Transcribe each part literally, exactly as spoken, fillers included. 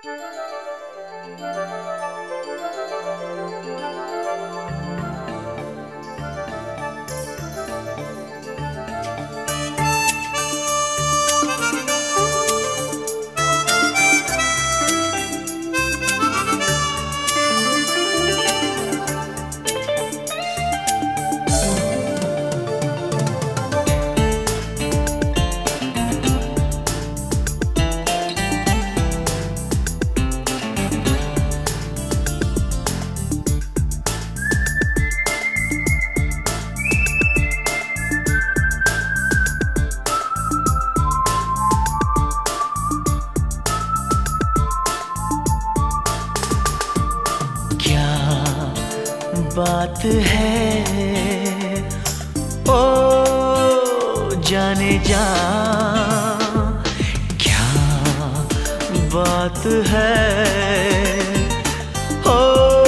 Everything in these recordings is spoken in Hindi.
बात है ओ जाने जा, क्या बात है ओ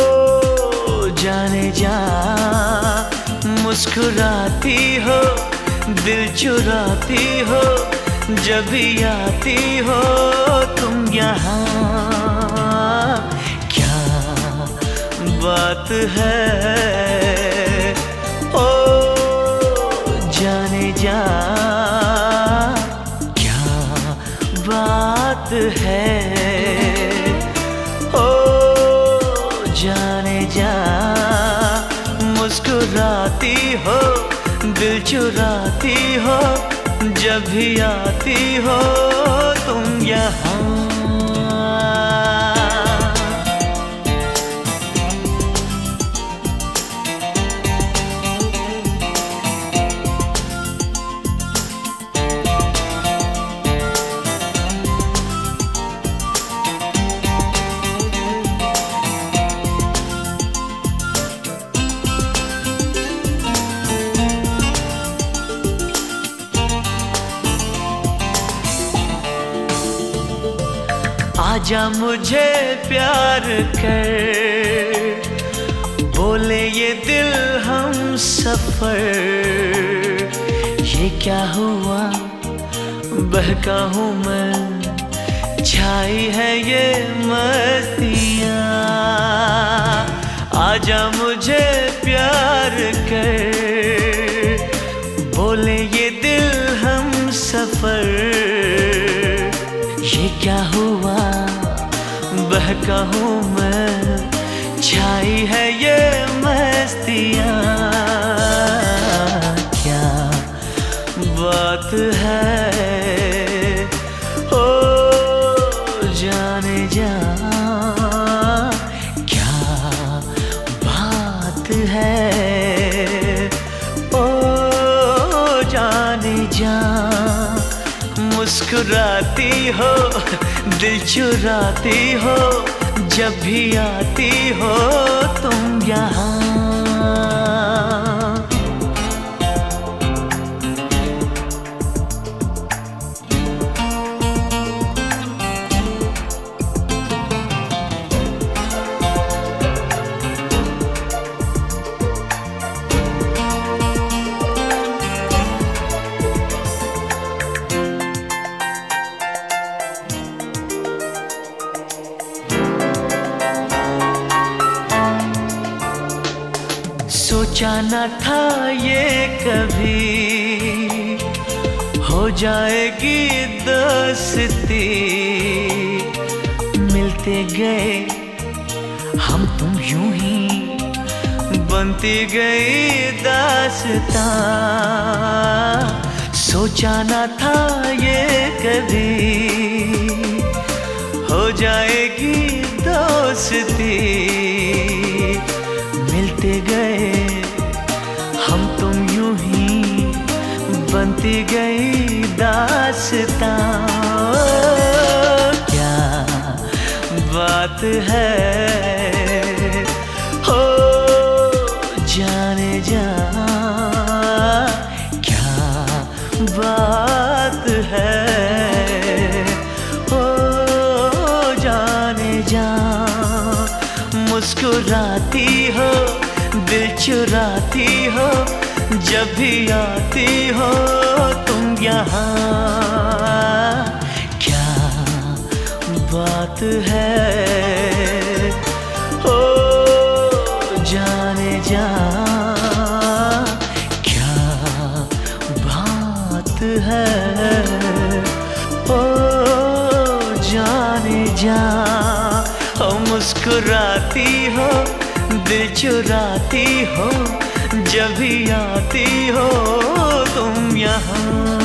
जाने जा। मुस्कुराती हो, दिल चुराती हो, जब भी आती हो तुम यहाँ। बात है ओ जाने जा, क्या बात है ओ जाने जा। मुस्कुराती हो, दिल चुराती हो, जब भी आती हो तुम यहाँ। आजा मुझे प्यार कर, बोले ये दिल हम सफर। ये क्या हुआ बहका हूँ मैं, छाई है ये मस्तियाँ। आजा मुझे प्यार कर, बोले ये दिल हम सफर। ये क्या हुआ बहका हूँ मैं, छाई है ये मस्तियाँ। क्या बात है ओ जाने जा, क्या बात है ओ जाने जा। मुस्कुराती हो, दिल चुराती हो, जब भी आती हो तुम यहाँ। सोचा न था ये कभी हो जाएगी दोस्ती। मिलते गए हम तुम यूं ही, बनती गई दास्तां। सोचा न था ये कभी हो जाएगी दोस्ती। मिलते गए हम तुम यूं ही, बनती गई दास्तां। क्या बात है हो जाने जा, क्या बात है हो जाने जा। मुस्कुराती हो, दिल चुराती हो, जब भी आती हो तुम यहाँ। क्या बात है, ओ जाने जा क्या बात है, ओ जाने जा। हो मुस्कुराती हो, दिल चुराती हो, जब भी आती हो तुम यहाँ।